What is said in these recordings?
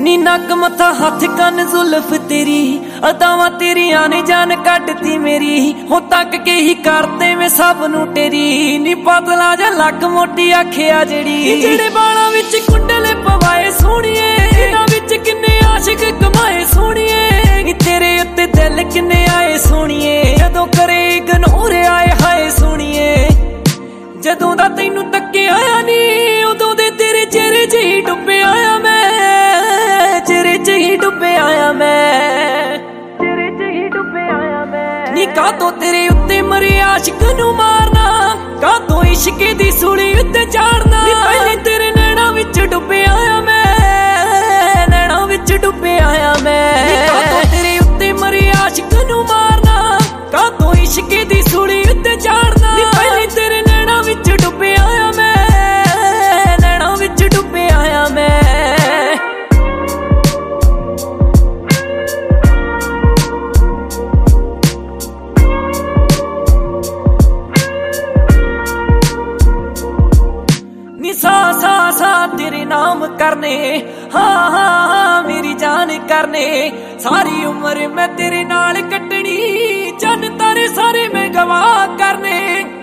नी नक मथा हाथ कन जुल्फ तेरी अदावां तेरियां ने जान कटती मेरी हो तक के ही करते मैं सब नू टेरी नी पतला जा लक मोटी आखिया जेड़े बालां विच कुंडले पवाए सोहणिए इन्हां विच किन्ने आशिक कमाए सोहणिए नी तेरे उत्ते दिल किन्ने आए सोहणिए जदों करे इग्नोर आए हाय सोहणिए जदों दा तैनू तक्के आया नी उदों दे तेरे चेहरे च ही डुबे आया मैं चेहरे च ही डुबे आया मैं चेहरे च ही डुबे आया मैं नी कातों तेरे उत्ते मरे आशिक नू मारना कातों इश्के दी सूली उत्ते चाड़ना नी पहले तेरे नैना विच डुबे आया मैं नैना विच डुबे आया मैं नी कातों तेरे उत्ते मरे आशिक नू मारना कातों इश्के दी सूली उत्ते चाड़ना नी पहले तेरे नैना विच डुबे आया मैं नैना विच डुबे आया मैं सा तेरे नाम करने हाँ हाँ हाँ मेरी जान करने सारी उम्र मैं तेरे नाल कटनी जन तारे सारे मैं गवाह करने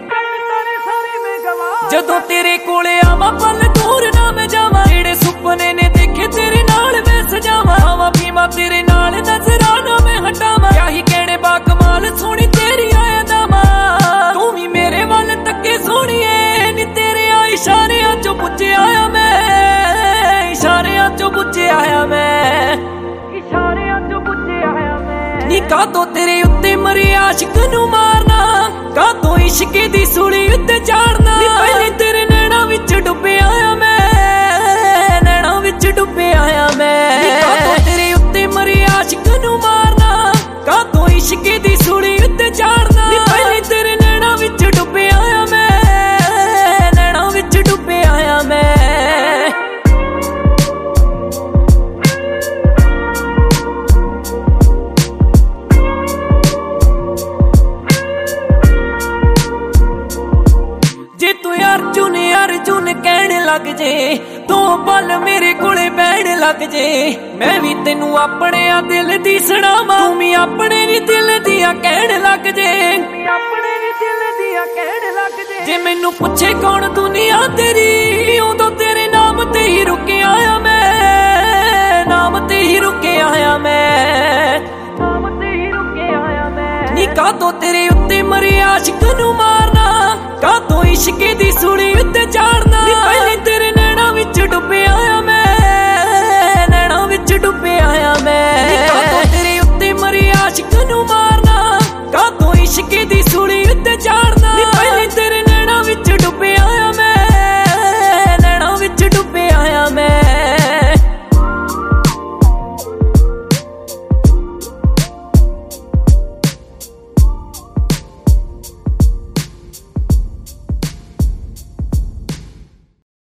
जदों तेरे कोले आवां पल दूर ना मैं जावां जेड़े सुपने ने देखे तेरे नाल मैं सजावां आवां पीवां तेरे नाल नजराना मैं हटावां क्या ही कहने बाकमाल सोहनी तेरी आया दावा तू भी मेरे वाल तक्के सोहणीए नी तेरे इशारियां चों पुज्जे आया मैं इशारियां चों पुज्जे आया मैं इशारियां चों पुज्जे आया मैं नी कातों तेरे उत्ते मरे आशिक नू मारना कातों इश्के दी सूली उत्ते चाड़ना नी पहले तेरे नैना विच डुबे आया मैं नैना विच डुबे आया मैं नी कातों तेरे उत्ते मरे आशिक नू मारना कातों इश्के दी सूली उत्ते चाड़ना नी पहले तेरे नैना विच डुबे आया मैं नैना विच डुबे आया मैं अर्जुन कहने लग जे तू पल मेरे कोले बैठ लग जे मैं भी तेनू अपने दिल दी सुणावां तू भी अपने नी दिल दिया कहने लग जे अपने नी दिल दिया कहने लग जे मैनू पुछे कौन दुनिया तेरी उदों तेरे नाम ते ही रुके आया मैं नाम ते ही रुके आया मैं नाम ते ही रुके आया मैं नी कातों तेरे उत्ते मरे आशिक नू मारना कातों इश्के दी सूली उत्ते चाड़ना नी पहले तेरे नैना विच डुबे